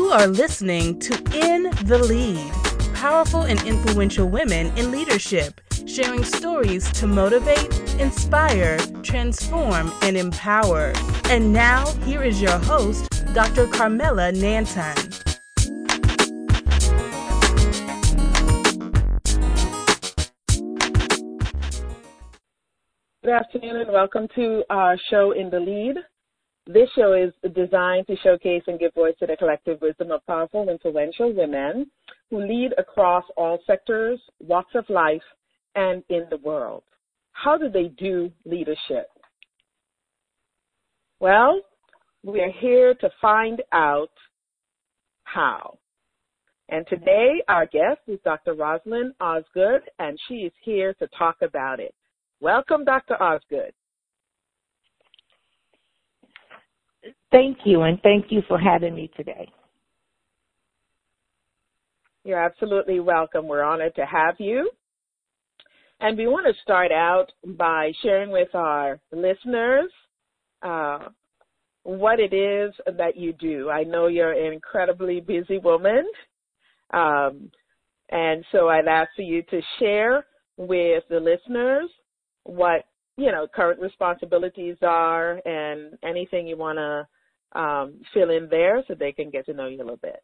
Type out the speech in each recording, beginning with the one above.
are listening to In the Lead, powerful and influential women in leadership, sharing stories to motivate, inspire, transform, and empower. And now, here is your host, Dr. Carmela Nanton. Good afternoon and welcome to our show In the Lead. This show is designed to showcase and give voice to the collective wisdom of powerful, influential women who lead across all sectors, walks of life, and in the world. How do they do leadership? Well, we are here to find out how. And today our guest is Dr. Rosalind Osgood, and she is here to talk about it. Welcome, Dr. Osgood. Thank you, and thank you for having me today. You're absolutely welcome. We're honored to have you. And we want to start out by sharing with our listeners what it is that you do. I know you're an incredibly busy woman, and so I'd ask for you to share with the listeners what, current responsibilities are and anything you want to fill in there so they can get to know you a little bit.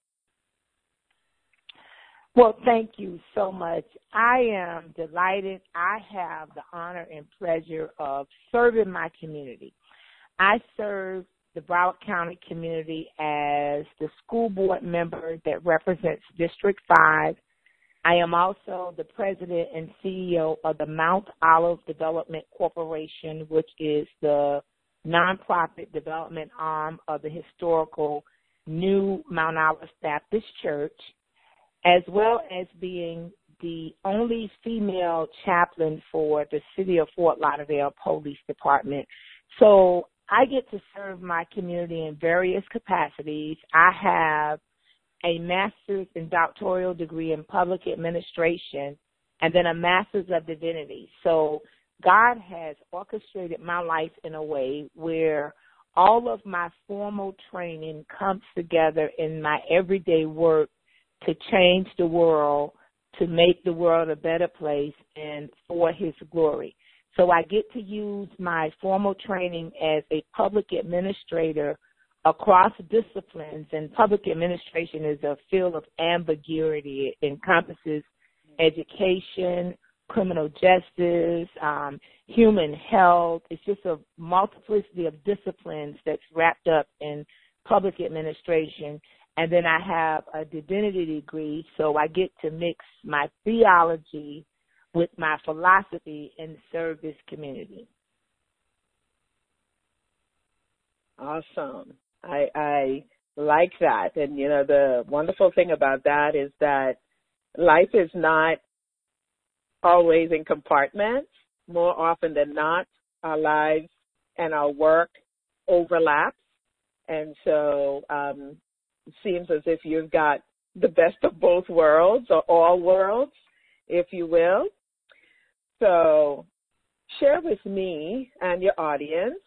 Well, thank you so much. I am delighted. I have the honor and pleasure of serving my community. I serve the Broward County community as the school board member that represents District 5. I am also the president and CEO of the Mount Olive Development Corporation, which is the nonprofit development arm of the historical New Mount Olive Baptist Church, as well as being the only female chaplain for the City of Fort Lauderdale Police Department. So I get to serve my community in various capacities. I have a master's and doctoral degree in public administration, and then a master's of divinity. So God has orchestrated my life in a way where all of my formal training comes together in my everyday work to change the world, to make the world a better place, and for His glory. So I get to use my formal training as a public administrator across disciplines, and public administration is a field of ambiguity. It encompasses education, criminal justice, human health. It's just a multiplicity of disciplines that's wrapped up in public administration. And then I have a divinity degree, so I get to mix my theology with my philosophy and serve this community. Awesome. I like that. And, the wonderful thing about that is that life is not always in compartments. More often than not, our lives and our work overlap. And so it seems as if you've got the best of both worlds, or all worlds, if you will. So share with me and your audience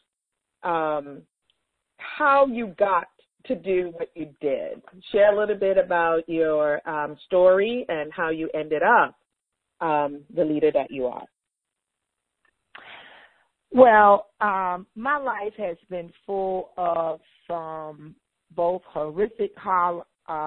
how you got to do what you did. Share a little bit about your story and how you ended up the leader that you are. Well, my life has been full of some both horrific times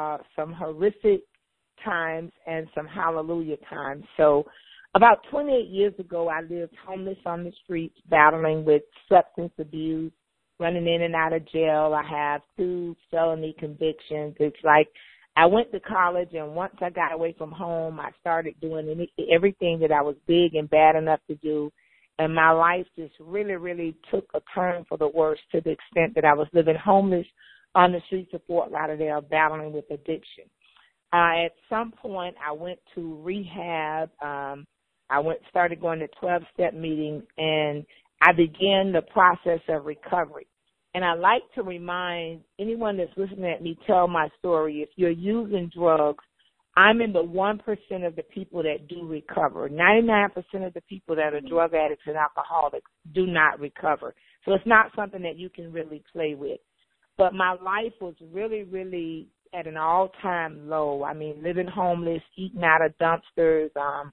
and some hallelujah times. So about 28 years ago, I lived homeless on the streets, battling with substance abuse, running in and out of jail. I have 2 felony convictions. It's like I went to college, and once I got away from home, I started doing everything that I was big and bad enough to do. And my life just really, really took a turn for the worse, to the extent that I was living homeless on the streets of Fort Lauderdale, battling with addiction. At some point, I went to rehab. Started going to 12-step meetings, and I began the process of recovery. And I like to remind anyone that's listening at me tell my story, if you're using drugs, I'm in the 1% of the people that do recover. 99% of the people that are drug addicts and alcoholics do not recover. So it's not something that you can really play with. But my life was really, really at an all-time low. I mean, living homeless, eating out of dumpsters.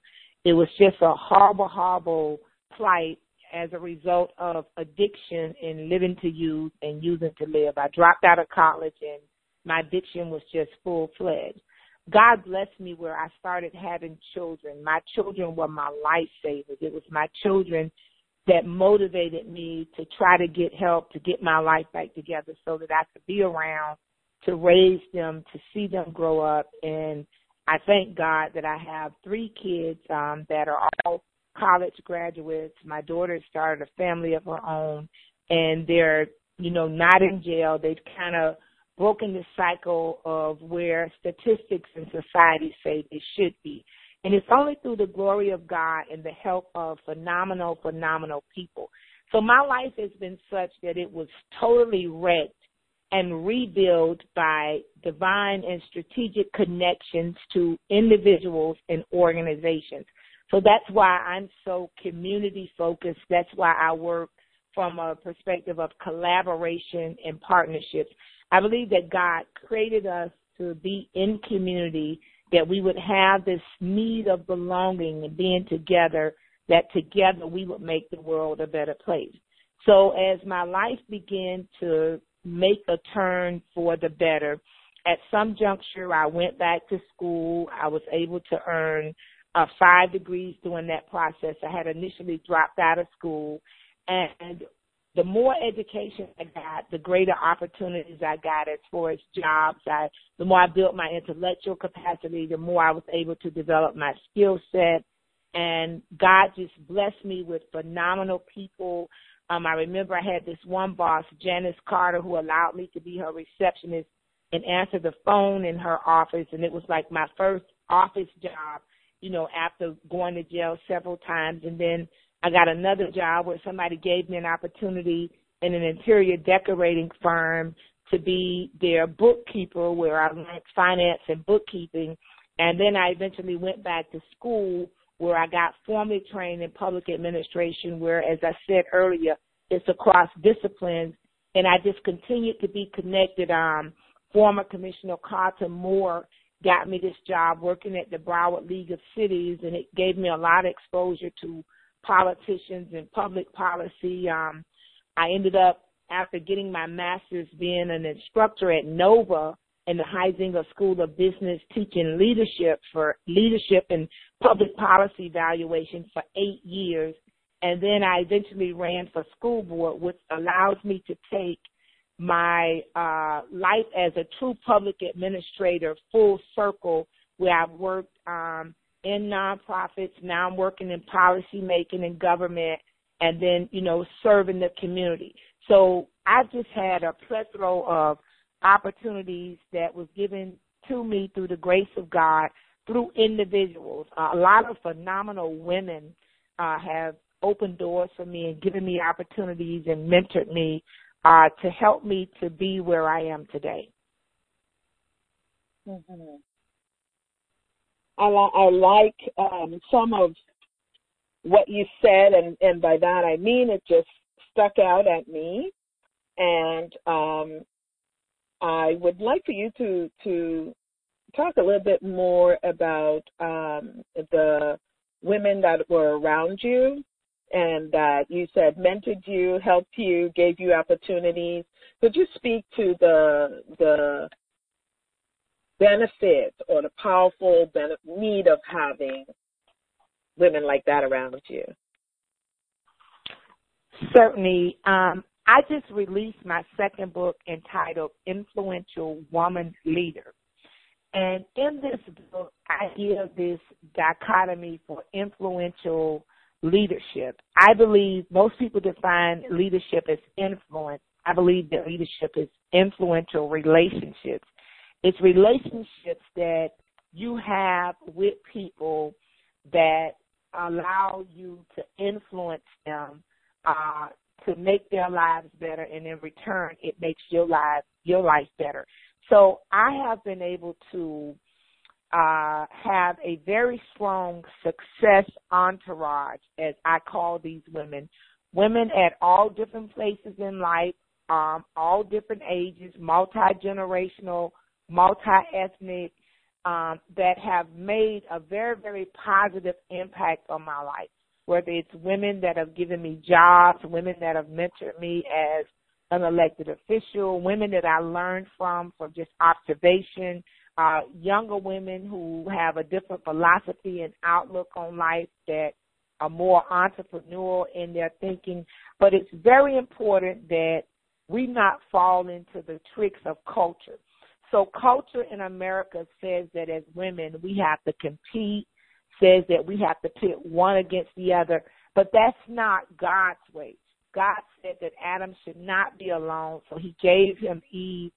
It was just a horrible, horrible plight as a result of addiction and living to use and using to live. I dropped out of college and my addiction was just full-fledged. God blessed me where I started having children. My children were my lifesavers. It was my children that motivated me to try to get help, to get my life back together so that I could be around to raise them, to see them grow up. And I thank God that I have 3 kids that are all college graduates. My daughter started a family of her own, and they're, not in jail. They've kind of broken the cycle of where statistics in society say they should be. And it's only through the glory of God and the help of phenomenal, phenomenal people. So my life has been such that it was totally wrecked and rebuilt by divine and strategic connections to individuals and organizations. So that's why I'm so community focused. That's why I work from a perspective of collaboration and partnerships. I believe that God created us to be in community, that we would have this need of belonging and being together, that together we would make the world a better place. So as my life began to make a turn for the better, at some juncture I went back to school. I was able to earn 5 degrees during that process. I had initially dropped out of school, and the more education I got, the greater opportunities I got as far as jobs. The more I built my intellectual capacity, the more I was able to develop my skill set. And God just blessed me with phenomenal people. I remember I had this one boss, Janice Carter, who allowed me to be her receptionist and answer the phone in her office. And it was like my first office job, after going to jail several times. And then I got another job where somebody gave me an opportunity in an interior decorating firm to be their bookkeeper, where I learned finance and bookkeeping. And then I eventually went back to school, where I got formally trained in public administration, where, as I said earlier, it's across disciplines. And I just continued to be connected. Former Commissioner Carter Moore got me this job working at the Broward League of Cities, and it gave me a lot of exposure to politicians and public policy. I ended up, after getting my master's, being an instructor at NOVA in the Heisinger School of Business, teaching leadership and public policy evaluation for 8 years. And then I eventually ran for school board, which allows me to take my life as a true public administrator full circle, where I've worked in nonprofits. Now I'm working in policy making and government, and then, serving the community. So I've just had a plethora of opportunities that was given to me through the grace of God, through individuals. A lot of phenomenal women have opened doors for me and given me opportunities and mentored me to help me to be where I am today. Mm-hmm. I like some of what you said, and by that I mean it just stuck out at me. And I would like for you to talk a little bit more about the women that were around you and that you said mentored you, helped you, gave you opportunities. Could you speak to the benefit or the powerful need of having women like that around you? Certainly. I just released my second book entitled Influential Woman Leader. And in this book, I give this dichotomy for influential leadership. I believe most people define leadership as influence. I believe that leadership is influential relationships. It's relationships that you have with people that allow you to influence them to make their lives better, and in return, it makes your life better. So I have been able to have a very strong success entourage, as I call these women at all different places in life, all different ages, multi-generational multi-ethnic, that have made a very, very positive impact on my life, whether it's women that have given me jobs, women that have mentored me as an elected official, women that I learned from just observation, younger women who have a different philosophy and outlook on life that are more entrepreneurial in their thinking. But it's very important that we not fall into the tricks of culture. So culture in America says that as women we have to compete, says that we have to pit one against the other, but that's not God's way. God said that Adam should not be alone, so he gave him Eve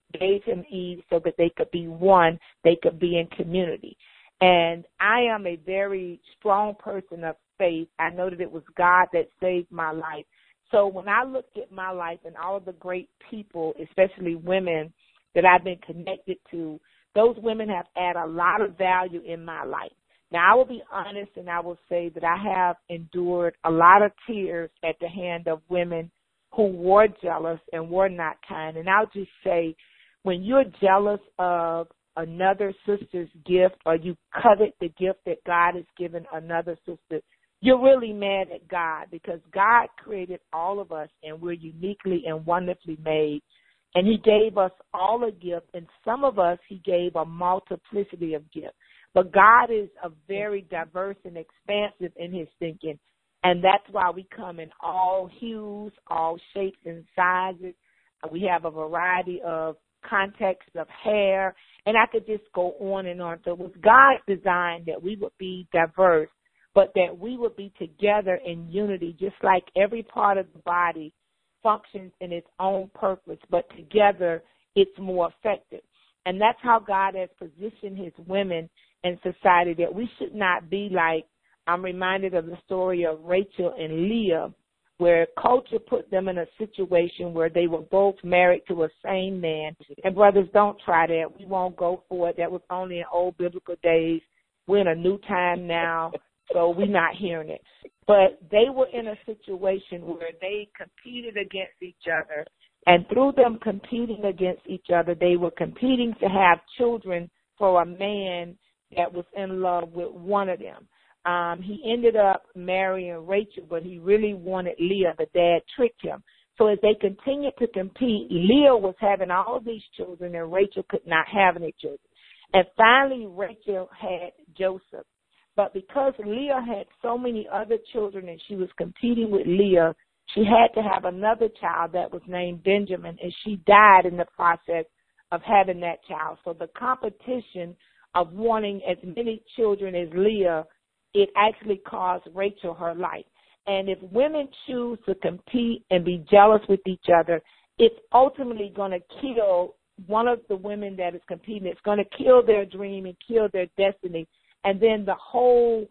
so that they could be one, they could be in community. And I am a very strong person of faith. I know that it was God that saved my life. So when I look at my life and all of the great people, especially women that I've been connected to, those women have added a lot of value in my life. Now, I will be honest and I will say that I have endured a lot of tears at the hand of women who were jealous and were not kind. And I'll just say, when you're jealous of another sister's gift or you covet the gift that God has given another sister, you're really mad at God, because God created all of us and we're uniquely and wonderfully made. And he gave us all a gift, and some of us he gave a multiplicity of gifts. But God is a very diverse and expansive in his thinking, and that's why we come in all hues, all shapes and sizes. We have a variety of contexts of hair, and I could just go on and on. So it was God's design that we would be diverse, but that we would be together in unity, just like every part of the body functions in its own purpose, but together it's more effective. And that's how God has positioned his women in society, that we should not be like, I'm reminded of the story of Rachel and Leah, where culture put them in a situation where they were both married to a same man. And brothers, don't try that. We won't go for it. That was only in old biblical days. We're in a new time now, so we're not hearing it. But they were in a situation where they competed against each other, and through them competing against each other, they were competing to have children for a man that was in love with one of them. He ended up marrying Rachel, but he really wanted Leah. The dad tricked him. So as they continued to compete, Leah was having all of these children, and Rachel could not have any children. And finally, Rachel had Joseph. But because Leah had so many other children and she was competing with Leah, she had to have another child that was named Benjamin, and she died in the process of having that child. So the competition of wanting as many children as Leah, it actually cost Rachel her life. And if women choose to compete and be jealous with each other, it's ultimately going to kill one of the women that is competing. It's going to kill their dream and kill their destiny. And then the whole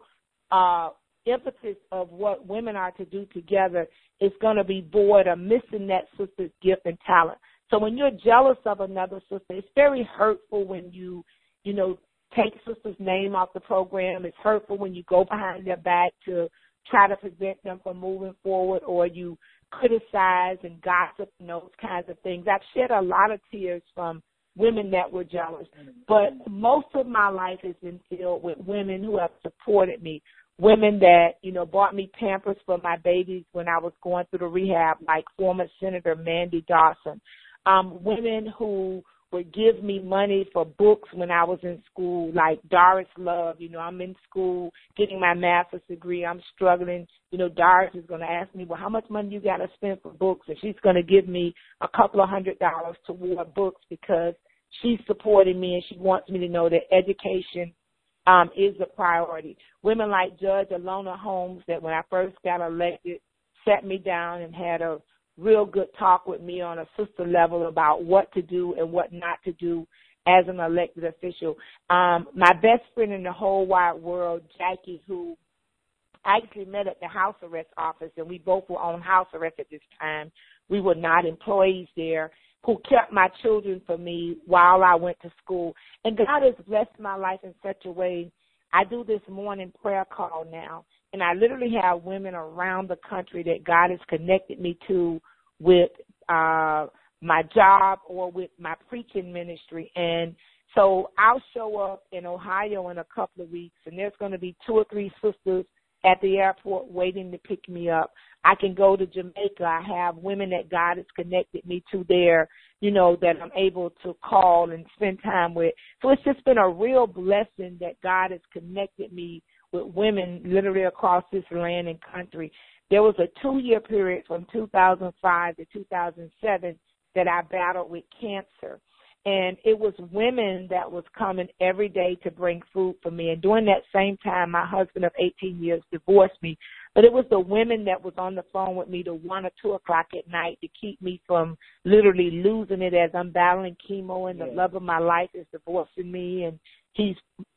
emphasis of what women are to do together is going to be void of missing that sister's gift and talent. So when you're jealous of another sister, it's very hurtful when you take sister's name off the program. It's hurtful when you go behind their back to try to prevent them from moving forward, or you criticize and gossip and those kinds of things. I've shed a lot of tears from women that were jealous, but most of my life has been filled with women who have supported me, women that, bought me Pampers for my babies when I was going through the rehab, like former Senator Mandy Dawson, women who would give me money for books when I was in school, like Doris Love. I'm in school getting my master's degree. I'm struggling. Doris is going to ask me, well, how much money you got to spend for books? And she's going to give me a couple of $100 toward books because she's supporting me and she wants me to know that education is a priority. Women like Judge Alona Holmes, that when I first got elected, sat me down and had a real good talk with me on a sister level about what to do and what not to do as an elected official. My best friend in the whole wide world, Jackie, who I actually met at the house arrest office, and we both were on house arrest at this time. We were not employees there, who kept my children for me while I went to school. And God has blessed my life in such a way. I do this morning prayer call now, and I literally have women around the country that God has connected me to with my job or with my preaching ministry. And So I'll show up in Ohio in a couple of weeks, and there's going to be 2 or 3 sisters at the airport waiting to pick me up. I can go to Jamaica. I have women that God has connected me to there, that I'm able to call and spend time with. So it's just been a real blessing that God has connected me with women literally across this land and country. There was a 2-year period from 2005 to 2007 that I battled with cancer. And it was women that was coming every day to bring food for me. And during that same time, my husband of 18 years divorced me. But it was the women that was on the phone with me to 1 or 2 o'clock at night to keep me from literally losing it as I'm battling chemo, and the love of my life is divorcing me. And he's,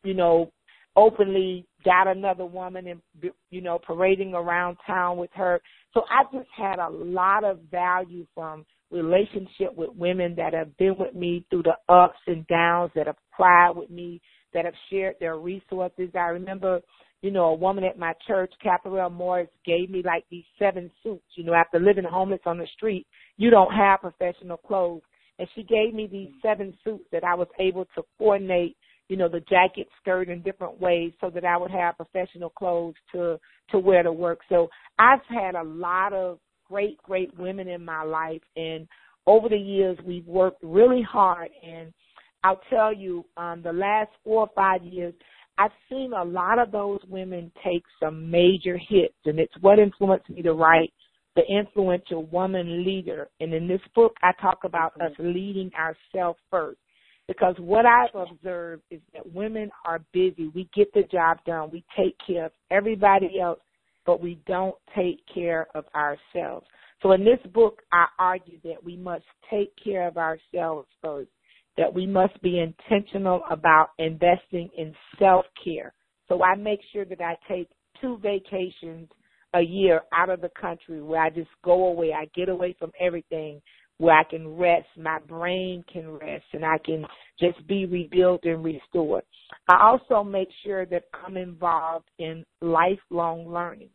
openly got another woman and, parading around town with her. So I just had a lot of value from relationship with women that have been with me through the ups and downs, that have cried with me, that have shared their resources. I remember, a woman at my church, Caparel Morris, gave me like these 7 suits. After living homeless on the street, you don't have professional clothes. And she gave me these 7 suits that I was able to coordinate, the jacket, skirt in different ways so that I would have professional clothes to wear to work. So I've had a lot of great women in my life, and over the years we've worked really hard. And I'll tell you, the last 4 or 5 years, I've seen a lot of those women take some major hits, and it's what influenced me to write The Influential Woman Leader. And in this book, I talk about us leading ourselves first. Because what I've observed is that women are busy. We get the job done. We take care of everybody else, but we don't take care of ourselves. So in this book, I argue that we must take care of ourselves first, that we must be intentional about investing in self-care. So I make sure that I take 2 vacations a year out of the country where I just go away. I get away from everything, where I can rest, my brain can rest, and I can just be rebuilt and restored. I also make sure that I'm involved in lifelong learning.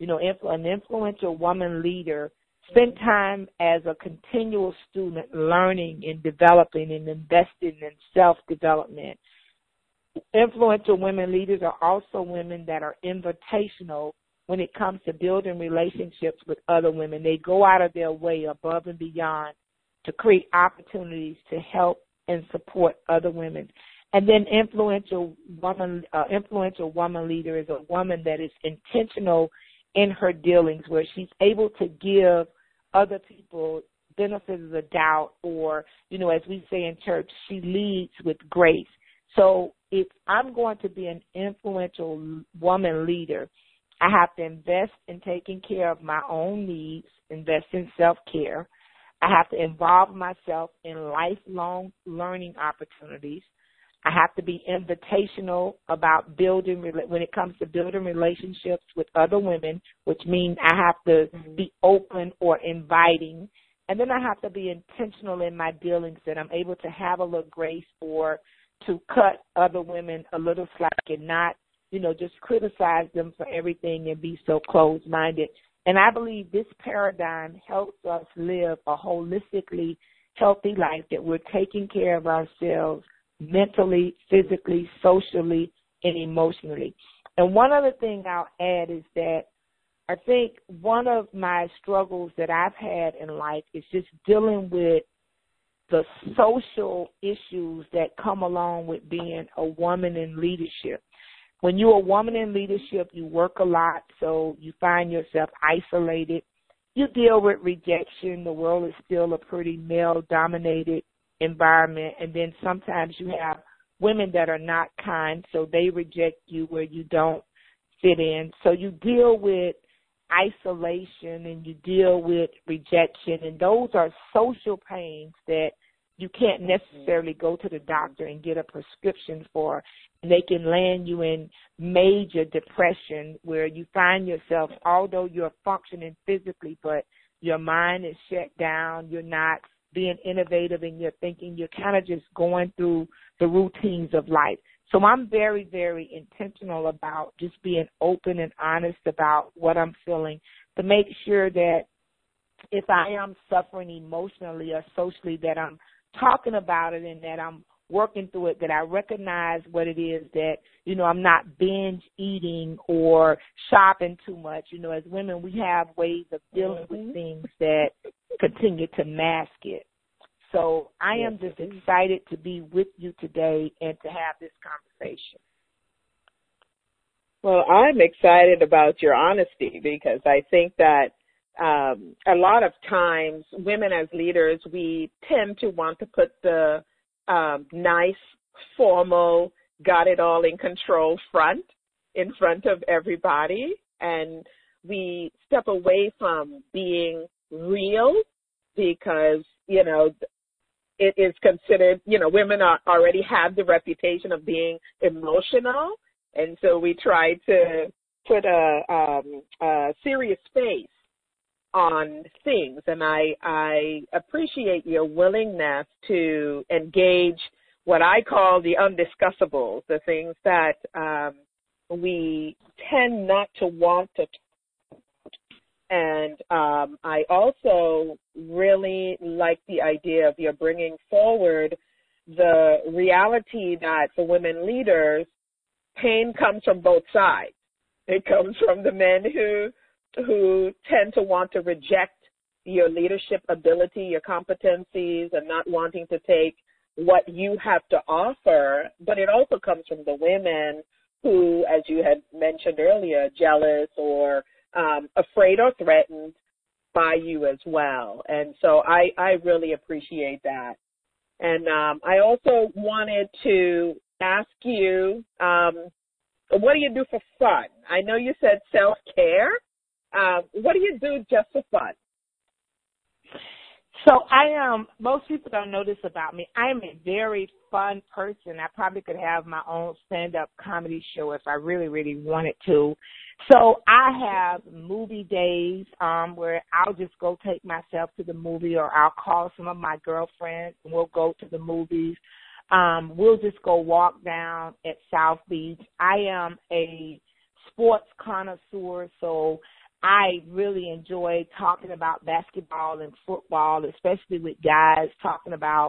An influential woman leader spend time as a continual student, learning and developing and investing in self-development. Influential women leaders are also women that are invitational when it comes to building relationships with other women. They go out of their way above and beyond to create opportunities to help and support other women. And then influential woman leader is a woman that is intentional in her dealings, where she's able to give other people benefit of the doubt, or, as we say in church, she leads with grace. So if I'm going to be an influential woman leader, I have to invest in taking care of my own needs, invest in self-care. I have to involve myself in lifelong learning opportunities. I have to be invitational about when it comes to building relationships with other women, which means I have to be open or inviting. And then I have to be intentional in my dealings, that I'm able to have a little grace or to cut other women a little slack and not, just criticize them for everything and be so closed-minded. And I believe this paradigm helps us live a holistically healthy life, that we're taking care of ourselves mentally, physically, socially, and emotionally. And one other thing I'll add is that I think one of my struggles that I've had in life is just dealing with the social issues that come along with being a woman in leadership. When you're a woman in leadership, you work a lot, so you find yourself isolated. You deal with rejection. The world is still a pretty male-dominated environment. And then sometimes you have women that are not kind, so they reject you where you don't fit in. So you deal with isolation and you deal with rejection, and those are social pains that you can't necessarily go to the doctor and get a prescription for. And they can land you in major depression, where you find yourself, although you're functioning physically, but your mind is shut down, you're not being innovative in your thinking, you're kind of just going through the routines of life. So I'm very, very intentional about just being open and honest about what I'm feeling, to make sure that if I am suffering emotionally or socially, that I'm talking about it and that I'm working through it, that I recognize what it is that, I'm not binge eating or shopping too much. As women, we have ways of dealing with things that continue to mask it. So I am just excited to be with you today and to have this conversation. Well, I'm excited about your honesty, because I think that a lot of times women as leaders, we tend to want to put the nice, formal, got it all in control in front of everybody, and we step away from being real, because, it is considered, women already have the reputation of being emotional, and so we try to put a serious face on things. And I appreciate your willingness to engage what I call the undiscussables, the things that we tend not to want to. And I also really like the idea of your bringing forward the reality that for women leaders, pain comes from both sides. It comes from the men who tend to want to reject your leadership ability, your competencies, and not wanting to take what you have to offer. But it also comes from the women who, as you had mentioned earlier, jealous or afraid or threatened by you as well. And so I really appreciate that. And I also wanted to ask you, what do you do for fun? I know you said self-care. What do you do just for fun? So most people don't know this about me. I am a very fun person. I probably could have my own stand-up comedy show if I really, really wanted to. So I have movie days where I'll just go take myself to the movie, or I'll call some of my girlfriends and we'll go to the movies. We'll just go walk down at South Beach. I am a sports connoisseur, so I really enjoy talking about basketball and football, especially with guys, talking about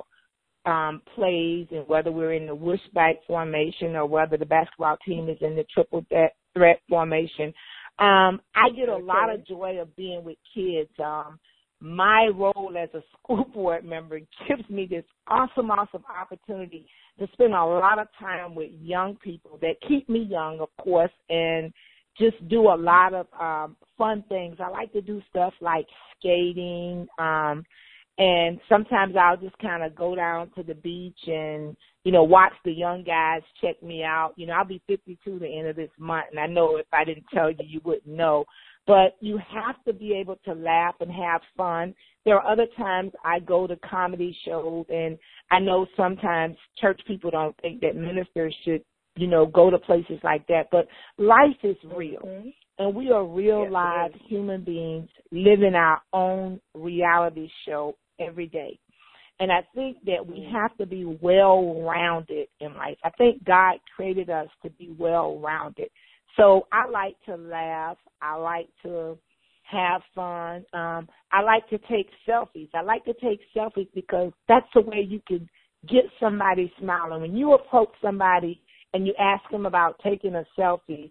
plays and whether we're in the wishback formation or whether the basketball team is in the triple threat formation. I get a lot of joy of being with kids. My role as a school board member gives me this awesome opportunity to spend a lot of time with young people that keep me young, of course, and just do a lot of fun things. I like to do stuff like skating, and sometimes I'll just kind of go down to the beach and, watch the young guys check me out. I'll be 52 the end of this month, and I know if I didn't tell you, you wouldn't know. But you have to be able to laugh and have fun. There are other times I go to comedy shows, and I know sometimes church people don't think that ministers should, go to places like that. But life is real, and we are real live human beings living our own reality show every day. And I think that we have to be well-rounded in life. I think God created us to be well-rounded. So I like to laugh. I like to have fun. I like to take selfies. I like to take selfies because that's the way you can get somebody smiling. When you approach somebody and you ask them about taking a selfie,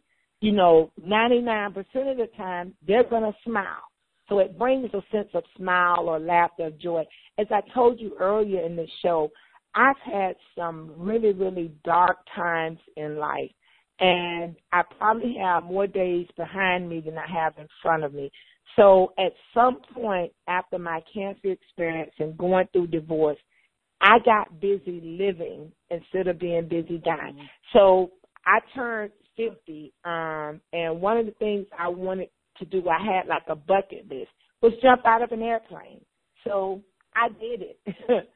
99% of the time they're going to smile. So it brings a sense of smile or laughter or joy. As I told you earlier in the show, I've had some really, really dark times in life. And I probably have more days behind me than I have in front of me. So at some point after my cancer experience and going through divorce, I got busy living instead of being busy dying. So I turned 50, and one of the things I wanted to do, I had like a bucket list, was jump out of an airplane. So I did it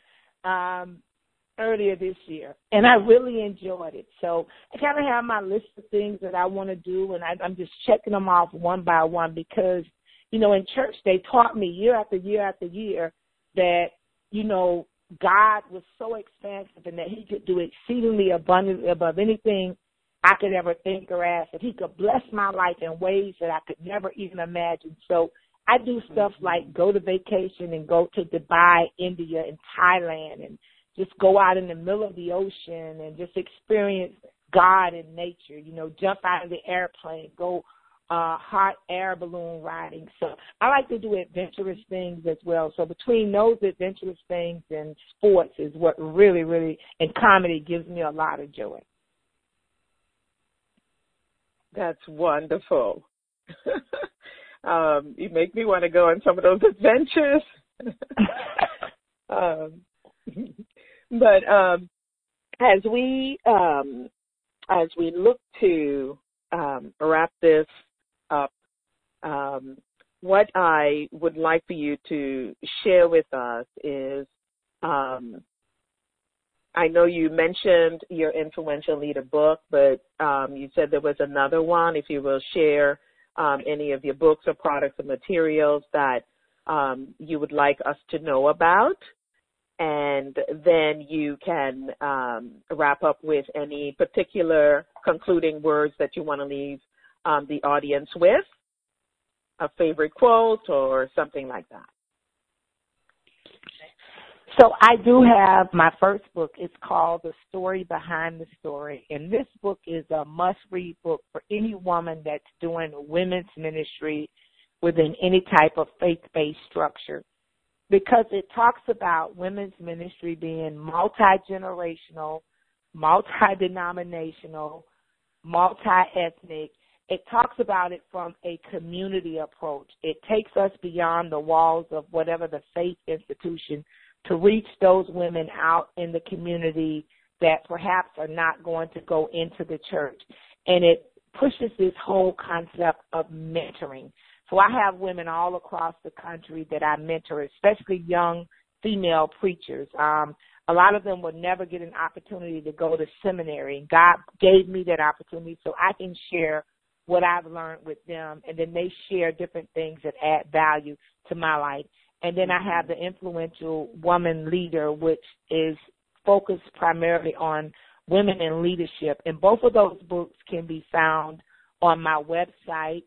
earlier this year, and I really enjoyed it. So I kind of have my list of things that I want to do, and I'm just checking them off one by one because, in church they taught me year after year after year that, God was so expansive and that he could do exceedingly abundantly above anything I could ever think or ask, that he could bless my life in ways that I could never even imagine. So I do stuff like go to vacation and go to Dubai, India, and Thailand and just go out in the middle of the ocean and just experience God in nature, you know, jump out of the airplane, go hot air balloon riding. So I like to do adventurous things as well. So between those adventurous things and sports is what really, really, and comedy gives me a lot of joy. That's wonderful. You make me want to go on some of those adventures. But as we look to wrap this up, what I would like for you to share with us is, I know you mentioned your Influential Leader book, but you said there was another one. If you will share any of your books or products or materials that you would like us to know about, and then you can wrap up with any particular concluding words that you want to leave the audience with, a favorite quote or something like that. So I do have my first book. It's called The Story Behind the Story. And this book is a must-read book for any woman that's doing women's ministry within any type of faith-based structure, because it talks about women's ministry being multi-generational, multi-denominational, multi-ethnic. It talks about it from a community approach. It takes us beyond the walls of whatever the faith institution to reach those women out in the community that perhaps are not going to go into the church. And it pushes this whole concept of mentoring. So I have women all across the country that I mentor, especially young female preachers. A lot of them will never get an opportunity to go to seminary. God gave me that opportunity so I can share what I've learned with them, and then they share different things that add value to my life. And then I have the Influential Woman Leader, which is focused primarily on women in leadership. And both of those books can be found on my website,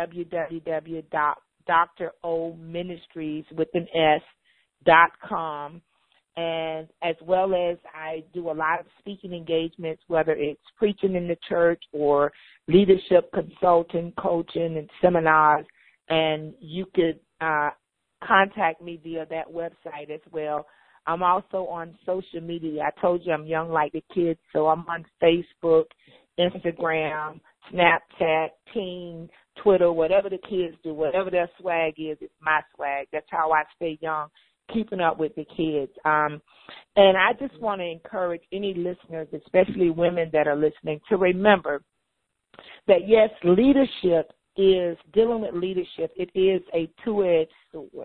www.drOministries.com. And as well as I do a lot of speaking engagements, whether it's preaching in the church or leadership consulting, coaching, and seminars. And you could contact me via that website as well. I'm also on social media. I told you I'm young like the kids, so I'm on Facebook, Instagram, Snapchat, Teen, Twitter, whatever the kids do, whatever their swag is, it's my swag. That's how I stay young, keeping up with the kids. And I just want to encourage any listeners, especially women that are listening, to remember that, yes, leadership is dealing with leadership. It is a two-edged sword.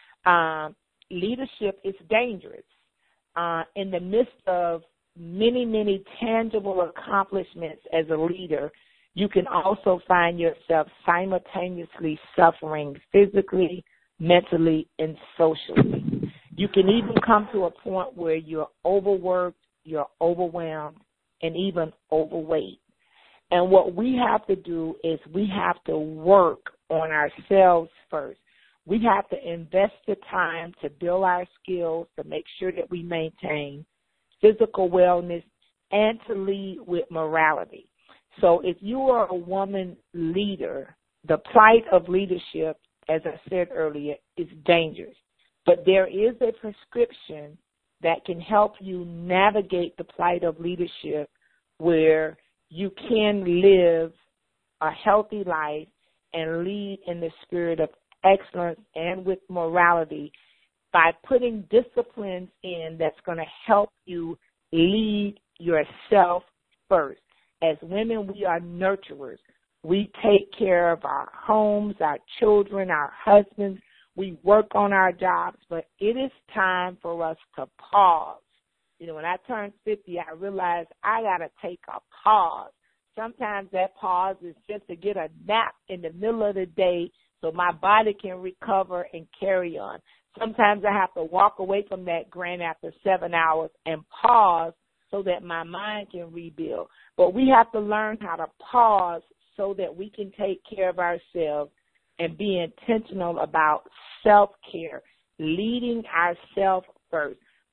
Leadership is dangerous. In the midst of many, many tangible accomplishments as a leader, you can also find yourself simultaneously suffering physically, mentally, and socially. You can even come to a point where you're overworked, you're overwhelmed, and even overweight. And what we have to do is we have to work on ourselves first. We have to invest the time to build our skills, to make sure that we maintain physical wellness, and to lead with morality. So if you are a woman leader, the plight of leadership, as I said earlier, is dangerous. But there is a prescription that can help you navigate the plight of leadership where you can live a healthy life and lead in the spirit of excellence and with morality by putting disciplines in that's going to help you lead yourself first. As women, we are nurturers. We take care of our homes, our children, our husbands. We work on our jobs, but it is time for us to pause. You know, when I turned 50, I realized I got to take a pause. Sometimes that pause is just to get a nap in the middle of the day so my body can recover and carry on. Sometimes I have to walk away from that grant after 7 hours and pause so that my mind can rebuild. But we have to learn how to pause so that we can take care of ourselves and be intentional about self-care, leading ourselves first.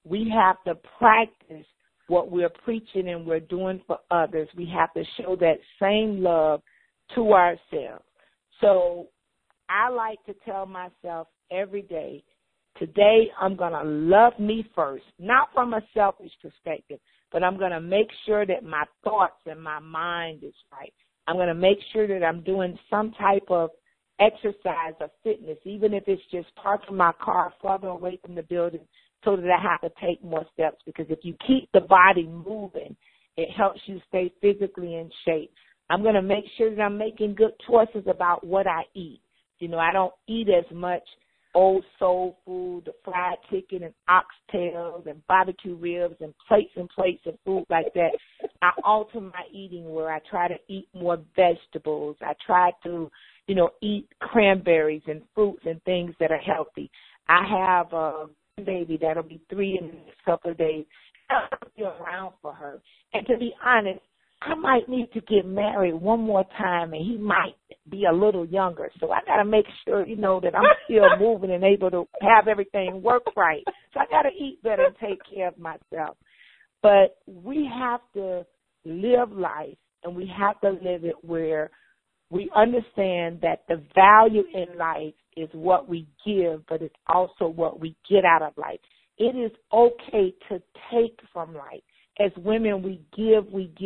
we have to practice what we're preaching and we're doing for others. We have to show that same love to ourselves. So I like to tell myself every day, today I'm going to love me first, not from a selfish perspective, but I'm going to make sure that my thoughts and my mind is right. I'm going to make sure that I'm doing some type of exercise or fitness, even if it's just parking my car further away from the building so that I have to take more steps, because if you keep the body moving, it helps you stay physically in shape. I'm going to make sure that I'm making good choices about what I eat. You know, I don't eat as much old soul food, the fried chicken and oxtails and barbecue ribs and plates of food like that. I alter my eating where I try to eat more vegetables. I try to, eat cranberries and fruits and things that are healthy. I have a baby that'll be 3 in the next couple of days. I'll be around for her. And to be honest, I might need to get married one more time, and he might be a little younger. So I got to make sure, that I'm still moving and able to have everything work right. So I got to eat better and take care of myself. But we have to live life, and we have to live it where we understand that the value in life is what we give, but it's also what we get out of life. It is okay to take from life. As women, we give,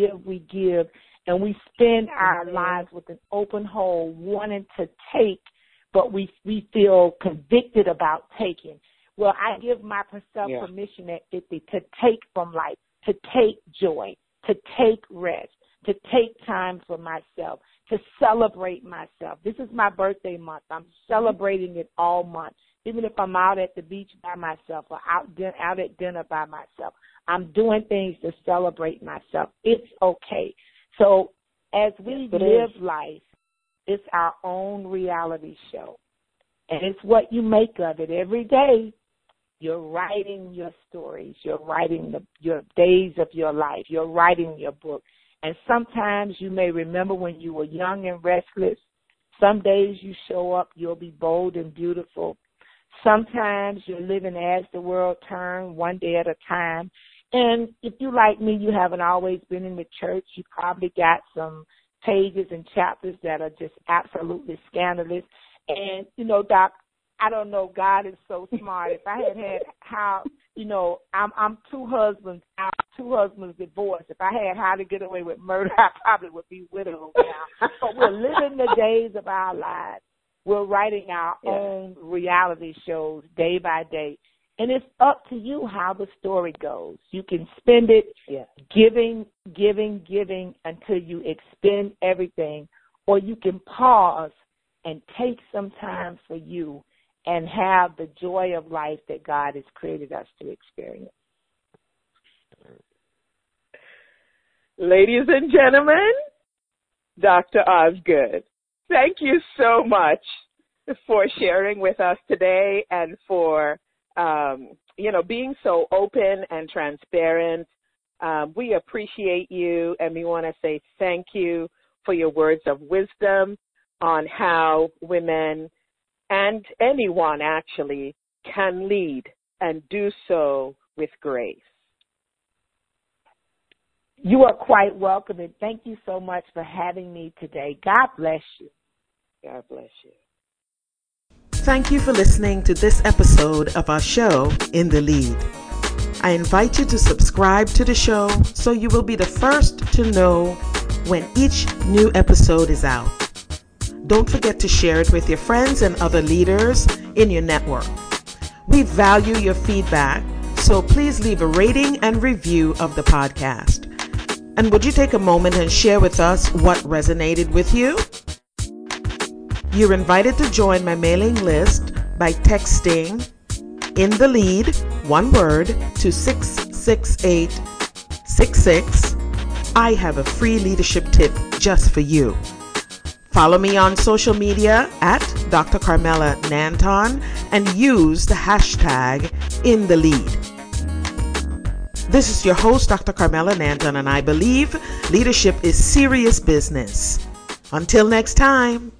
and we spend our lives with an open hole, wanting to take, but we feel convicted about taking. Well, I give myself permission at 50 to take from life, to take joy, to take rest, to take time for myself, to celebrate myself. This is my birthday month. I'm celebrating it all month. Even if I'm out at the beach by myself or out at dinner by myself, I'm doing things to celebrate myself. It's okay. So as we live life, it's our own reality show. And it's what you make of it every day. You're writing your stories. You're writing your days of your life. You're writing your book. And sometimes you may remember when you were young and restless. Some days you show up, you'll be bold and beautiful. Sometimes you're living as the world turns, one day at a time. And if you like me, you haven't always been in the church. You probably got some pages and chapters that are just absolutely scandalous. And, Doc, I don't know, God is so smart. If I had how, I'm 2 husbands out, 2 husbands divorced. If I had How to Get Away with Murder, I probably would be widowed now. But we're living the days of our lives. We're writing our own reality shows day by day. And it's up to you how the story goes. You can spend it giving until you expend everything, or you can pause and take some time for you and have the joy of life that God has created us to experience. Ladies and gentlemen, Dr. Osgood, thank you so much for sharing with us today and for, being so open and transparent. We appreciate you, and we want to say thank you for your words of wisdom on how women and anyone actually can lead and do so with grace. You are quite welcome, and thank you so much for having me today. God bless you. God bless you. Thank you for listening to this episode of our show, In the Lead. I invite you to subscribe to the show so you will be the first to know when each new episode is out. Don't forget to share it with your friends and other leaders in your network. We value your feedback, so please leave a rating and review of the podcast. And would you take a moment and share with us what resonated with you? You're invited to join my mailing list by texting In the Lead, one word, to 66866. I have a free leadership tip just for you. Follow me on social media at Dr. Carmela Nanton and use the hashtag In the Lead. This is your host, Dr. Carmela Nanton, and I believe leadership is serious business. Until next time.